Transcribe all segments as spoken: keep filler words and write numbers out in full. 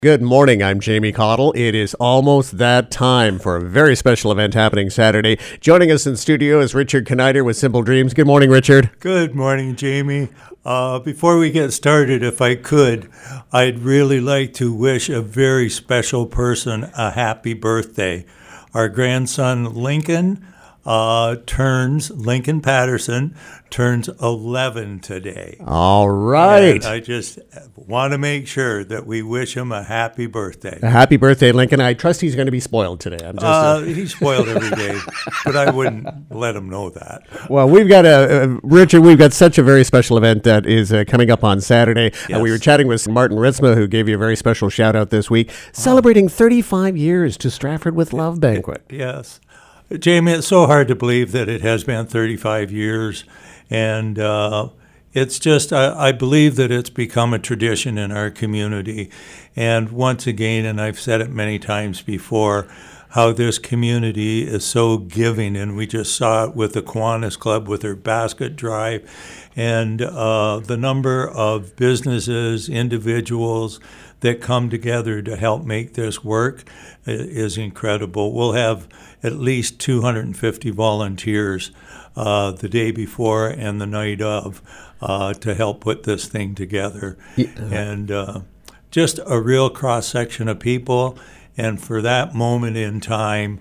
Good morning, I'm Jamie Cottle. It is almost that time for a very special event happening Saturday. Joining us in studio is Richard Knider with Simple Dreams. Good morning, Richard. Good morning, Jamie. Uh, before we get started, if I could, I'd really like to wish a very special person a happy birthday. Our grandson, Lincoln, uh, turns, Lincoln Patterson, turns eleven today. All right. And I just want to make sure that we wish him a happy birthday. A happy birthday, Lincoln. I trust he's going to be spoiled today. I'm just, uh, he's spoiled every day, but I wouldn't let him know that. Well, we've got a, uh, Richard, we've got such a very special event that is uh, coming up on Saturday. Yes. Uh, we were chatting with Martin Ritzma, who gave you a very special shout out this week, celebrating thirty-five years to Stratford with Love Banquet. Yes. Jamie, it's so hard to believe that it has been thirty-five years. And uh, it's just, I, I believe that it's become a tradition in our community. And once again, and I've said it many times before, how this community is so giving. And we just saw it with the Kiwanis Club with their basket drive. And uh, the number of businesses, individuals that come together to help make this work is incredible. We'll have at least two hundred fifty volunteers uh, the day before and the night of uh, to help put this thing together. Yeah. And uh, just a real cross-section of people. And for that moment in time,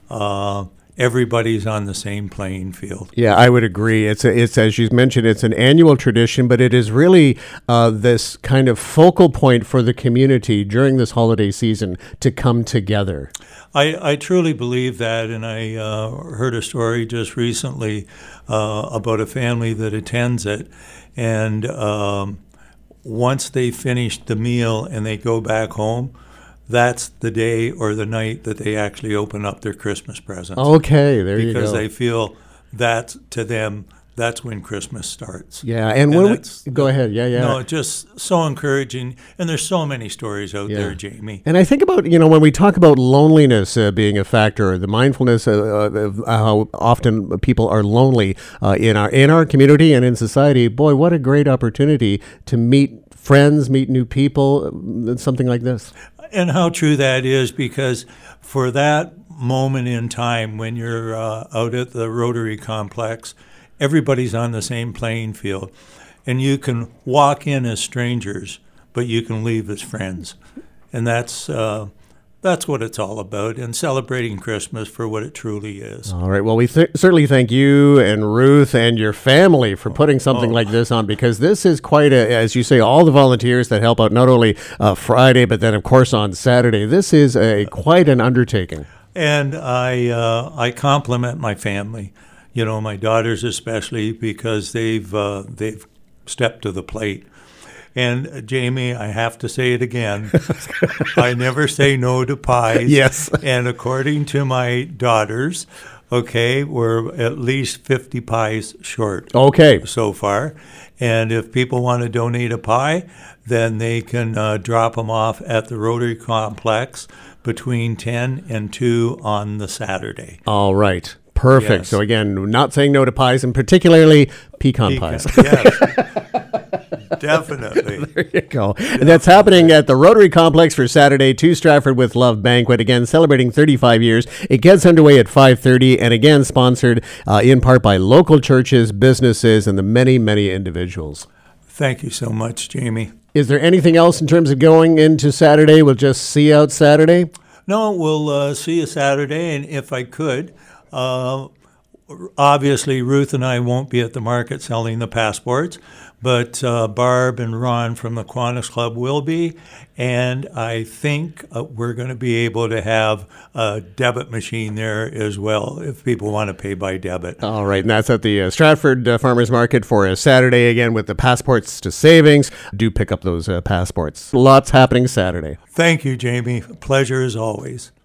uh, everybody's on the same playing field. Yeah, I would agree. It's, a, it's as you mentioned, it's an annual tradition, but it is really uh, this kind of focal point for the community during this holiday season to come together. I, I truly believe that, and I uh, heard a story just recently uh, about a family that attends it, and um, once they finish the meal and they go back home, that's the day or the night that they actually open up their Christmas presents. Okay, there you go. Because they feel that, to them, that's when Christmas starts. Yeah, and, and when we, go ahead, yeah, yeah. No, just so encouraging, and there's so many stories out yeah. there, Jamie. And I think about, you know, when we talk about loneliness uh, being a factor, the mindfulness uh, of how often people are lonely uh, in our in our community and in society, boy, what a great opportunity to meet friends, meet new people, uh, something like this. And how true that is, because for that moment in time when you're uh, out at the Rotary Complex, everybody's on the same playing field. And you can walk in as strangers, but you can leave as friends. And that's uh, that's what it's all about, and celebrating Christmas for what it truly is. All right. Well, we th- certainly thank you and Ruth and your family for putting something oh. like this on, because this is quite a, as you say, all the volunteers that help out not only uh, Friday, but then, of course, on Saturday. This is a quite an undertaking. And I uh, I compliment my family. You know, my daughters especially, because they've uh, they've stepped to the plate. And uh, Jamie, I have to say it again. I never say no to pies. Yes. And according to my daughters, okay, we're at least fifty pies short. Okay. So far. And if people want to donate a pie, then they can uh, drop them off at the Rotary Complex between ten and two on the Saturday. All right. Perfect. Yes. So again, not saying no to pies, and particularly pecan, pecan. pies. Yes. Definitely. There you go. And that's happening at the Rotary Complex for Saturday, to Stratford with Love Banquet. Again, celebrating thirty-five years. It gets underway at five thirty, and again, sponsored uh, in part by local churches, businesses, and the many, many individuals. Thank you so much, Jamie. Is there anything else in terms of going into Saturday? We'll just see out Saturday? No, we'll uh, see you Saturday, and if I could, uh, obviously Ruth and I won't be at the market selling the passports, but uh, Barb and Ron from the Kiwanis Club will be, and I think uh, we're going to be able to have a debit machine there as well if people want to pay by debit. All right, and that's at the uh, Stratford uh, Farmers Market for a Saturday, again, with the Passports to Savings. Do pick up those uh, passports. Lots happening Saturday. Thank you, Jamie. Pleasure as always.